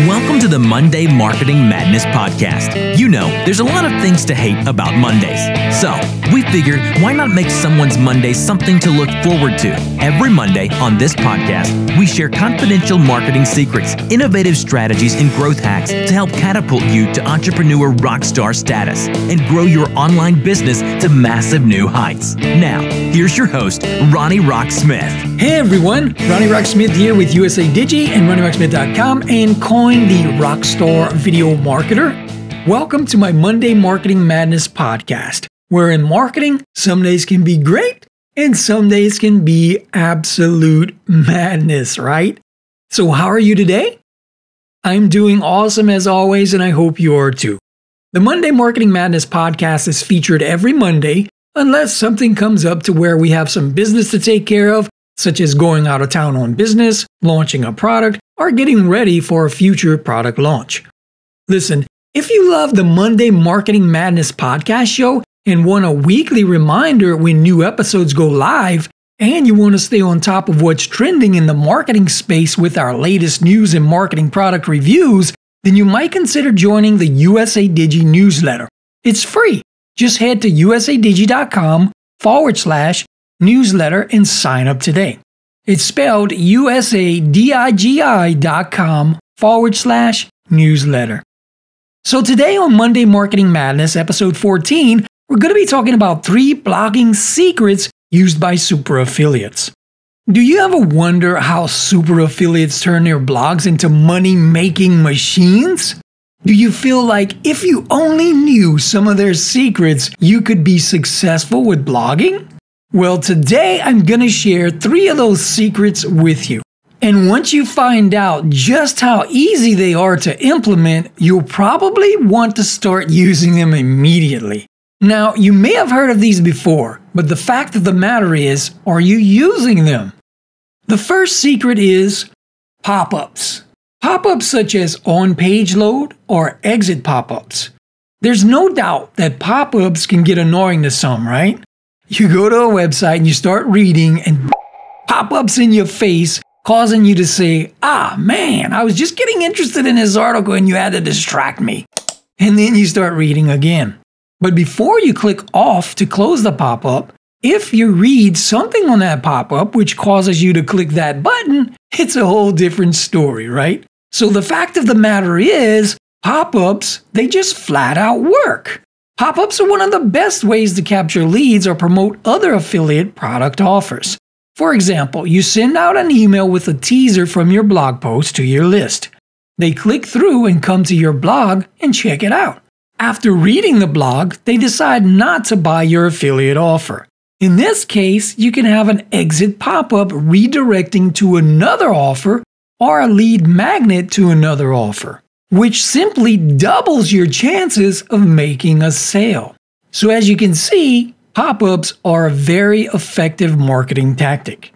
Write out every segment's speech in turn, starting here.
Welcome to the Monday Marketing Madness Podcast. You know, there's a lot of things to hate about Mondays. So, we figured, why not make someone's Monday something to look forward to? Every Monday on this podcast, we share confidential marketing secrets, innovative strategies, and growth hacks to help catapult you to entrepreneur rockstar status and grow your online business to massive new heights. Now, here's your host, Ronnie Rock Smith. Hey everyone, Ronnie Rock Smith here with USA Digi and RonnieRockSmith.com and Coin the Rockstar Video Marketer. Welcome to my Monday Marketing Madness podcast, where in marketing, some days can be great and some days can be absolute madness, right? So how are you today? I'm doing awesome as always, and I hope you are too. The Monday Marketing Madness podcast is featured every Monday, unless something comes up to where we have some business to take care of, such as going out of town on business, launching a product, or getting ready for a future product launch. Listen, if you love the Monday Marketing Madness podcast show and want a weekly reminder when new episodes go live, and you want to stay on top of what's trending in the marketing space with our latest news and marketing product reviews, then you might consider joining the USA Digi newsletter. It's free. Just head to usadigi.com/newsletter and sign up today. It's spelled usadigi.com/newsletter. So today on Monday Marketing Madness, episode 14, we're going to be talking about 3 blogging secrets used by super affiliates. Do you ever wonder how super affiliates turn their blogs into money-making machines? Do you feel like if you only knew some of their secrets, you could be successful with blogging? Well, today I'm going to share 3 of those secrets with you. And once you find out just how easy they are to implement, you'll probably want to start using them immediately. Now, you may have heard of these before, but the fact of the matter is, are you using them? The first secret is pop-ups. Pop-ups such as on-page load or exit pop-ups. There's no doubt that pop-ups can get annoying to some, right? You go to a website and you start reading and pop-ups in your face causing you to say, man, I was just getting interested in this article and you had to distract me. And then you start reading again. But before you click off to close the pop-up, if you read something on that pop-up which causes you to click that button, it's a whole different story, right? So the fact of the matter is, pop-ups, they just flat out work. Pop-ups are one of the best ways to capture leads or promote other affiliate product offers. For example, you send out an email with a teaser from your blog post to your list. They click through and come to your blog and check it out. After reading the blog, they decide not to buy your affiliate offer. In this case, you can have an exit pop-up redirecting to another offer or a lead magnet to another offer, which simply doubles your chances of making a sale. So as you can see, pop-ups are a very effective marketing tactic.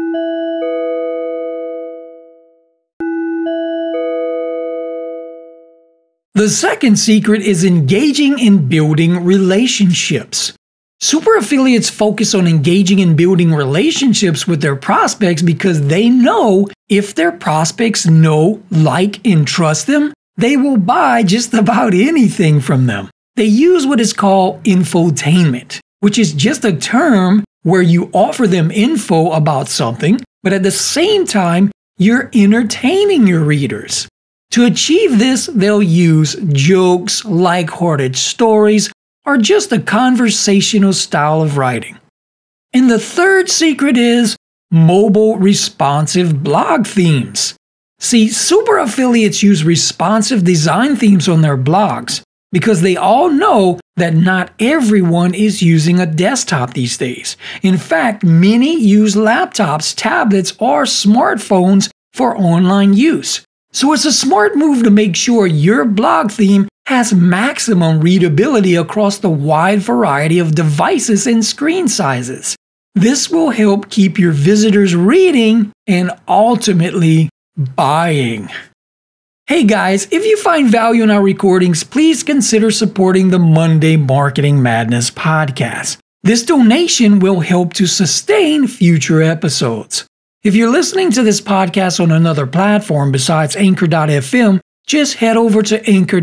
The second secret is engaging in building relationships. Super affiliates focus on engaging and building relationships with their prospects because they know if their prospects know, like, and trust them, they will buy just about anything from them. They use what is called infotainment, which is just a term where you offer them info about something, but at the same time, you're entertaining your readers. To achieve this, they'll use jokes, lighthearted stories, or just a conversational style of writing. And the third secret is mobile responsive blog themes. See, super affiliates use responsive design themes on their blogs because they all know that not everyone is using a desktop these days. In fact, many use laptops, tablets, or smartphones for online use. So it's a smart move to make sure your blog theme has maximum readability across the wide variety of devices and screen sizes. This will help keep your visitors reading and ultimately buying. Hey guys, if you find value in our recordings, please consider supporting the Monday Marketing Madness podcast. This donation will help to sustain future episodes. If you're listening to this podcast on another platform besides Anchor.fm, just head over to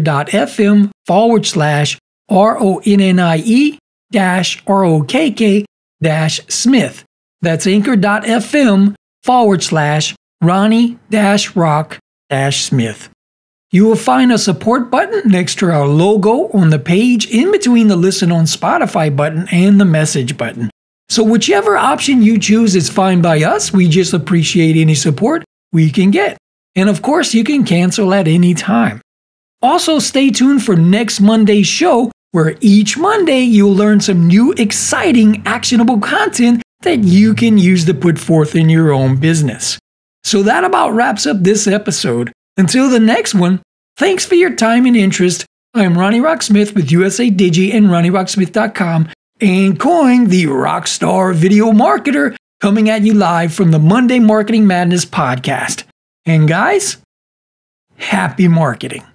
anchor.fm/RONNIE-ROKK-Smith. That's anchor.fm/Ronnie-Rock-Smith. You will find a support button next to our logo on the page in between the Listen on Spotify button and the message button. So whichever option you choose is fine by us. We just appreciate any support we can get. And of course, you can cancel at any time. Also, stay tuned for next Monday's show, where each Monday you'll learn some new, exciting, actionable content that you can use to put forth in your own business. So that about wraps up this episode. Until the next one, thanks for your time and interest. I'm Ronnie Rocksmith with USA Digi and RonnieRocksmith.com, and Coin, the Rockstar Video Marketer, coming at you live from the Monday Marketing Madness podcast. And guys, happy marketing.